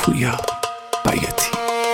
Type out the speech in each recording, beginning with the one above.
پویا بیاتی.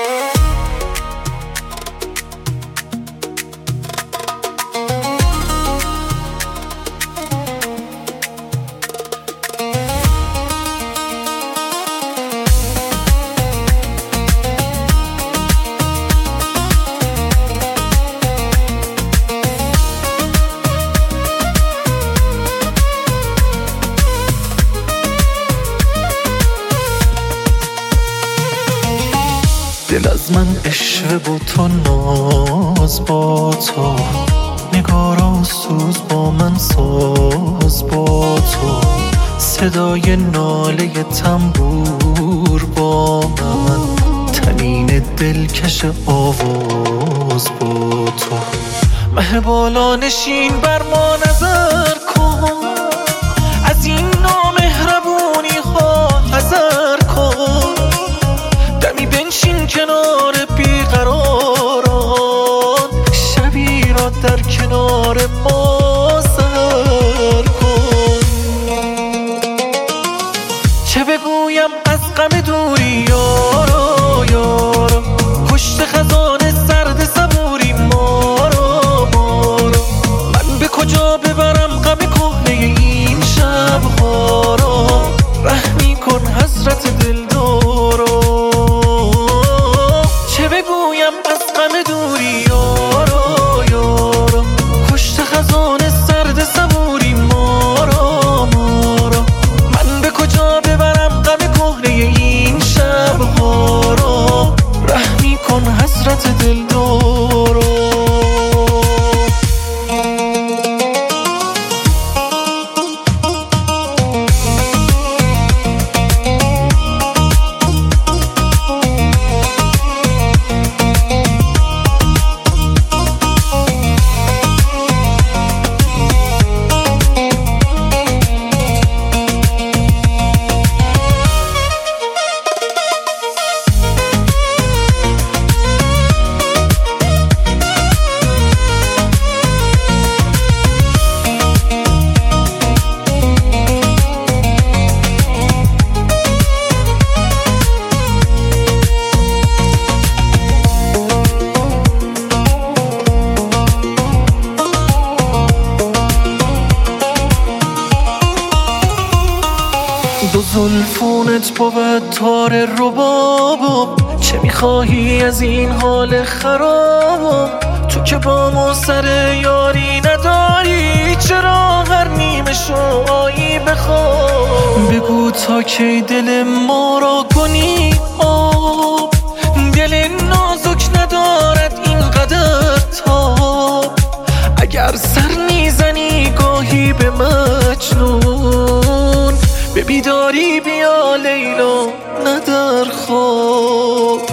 دل از من عشق با تو، ناز با تو، نگار و سوز با من، ساز با تو، صدای ناله تنبور با من، طنین دلکش آواز با تو. مه بالا نشین بر ما نظر کن، از این نامهربونی ها حذر کن. دمی بنشین کنار بیقراران، شبی را در کنار ما سر کن. چه بگویم از غم دوری یارا یارا، پشت خزان سرد صبوری مارا مارا. من به کجا ببرم غم کهنه این شبها را، رحمی کن حسرت دلدارا. چه بگویم از غم دوری یارا یارا، پشت خزان سرد صبوری مارا مارا. من به کجا ببرم غم کهنه این شبها را، رحمی کن حسرت دلدارا. دو زلفونت بود تار ربابم، چه میخواهی از این حال خرابم؟ تو که با ما سر یاری نداری، چرا هر نیمه شوایی بخواب؟ بگو تا کی دل ما را کنی آب، دل نازک ندارد اینقدر تاب. اگر سر میزنی گاهی به مجنون، به بیداری بیا لیلا نه در خواب.